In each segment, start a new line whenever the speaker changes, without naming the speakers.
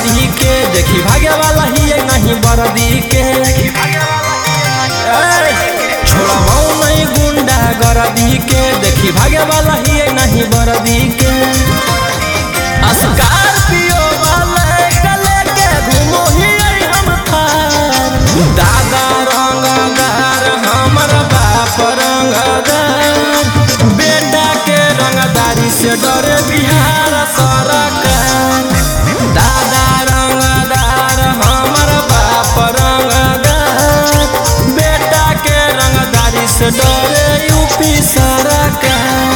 गरदी के देखी भागे वाला ही नहीं बरदी के छोड़ाऊ नहीं गुंडा गरदी के देखी भागे वाला ही नहीं बरदी के स्कॉर्पियो वाले गले के घूमो ही हम थार दादा रंगदार हमर बाप रंगदार बेटा के रंगदारी से डरे बिहार सरकार दादा रंगदार हमर बाप रंगदार बेटा के रंगदारी से डरे यूपी सरकार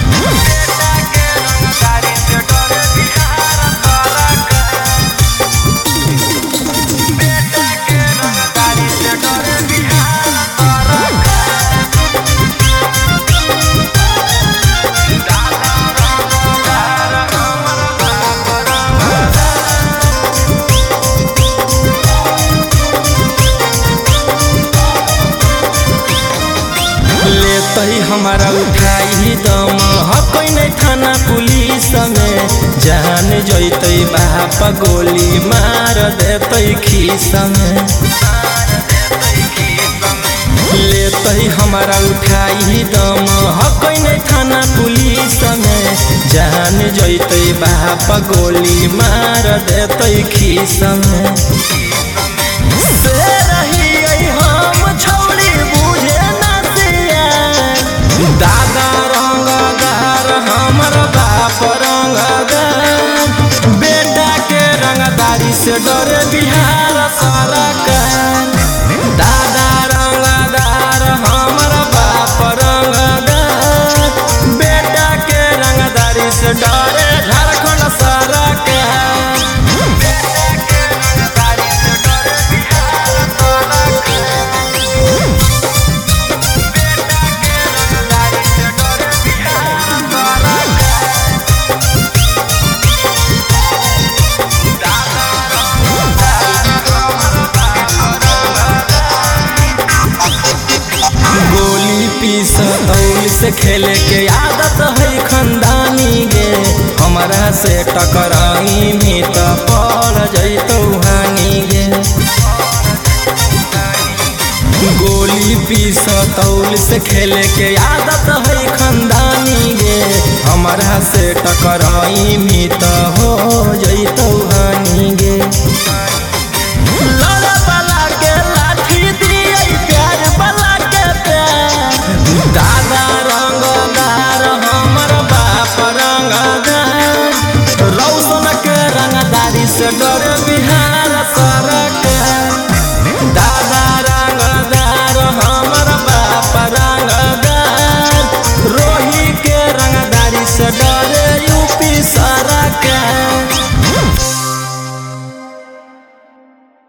लेते हमारा उठाई दम हक नहीं थाना पुलिस में जान जैते बाप गोली मार देते खीस में लेते हमारा उठाई दम हक नहीं थाना पुलिस में जान जैते बाप गोली मार देते खीस में से रही हम छौड़ी बुझे दादा रंगदार हमर बाप रंगदार बेटा के रंगदारी से डरे बिहार सरकार दादा रंगदार हमर बाप रंगदार बेटा के रंगदारी से डरे झारखंड सरकार पिस्तौल से खेले के आदत है खंदानी गे हमारा से टकराई में तो पड़ जैतौ हानि गे गोली पिस्तौल से खेले के आदत है खंदानी गे हमारा से टकराई में तो हो जैतौ हानि गे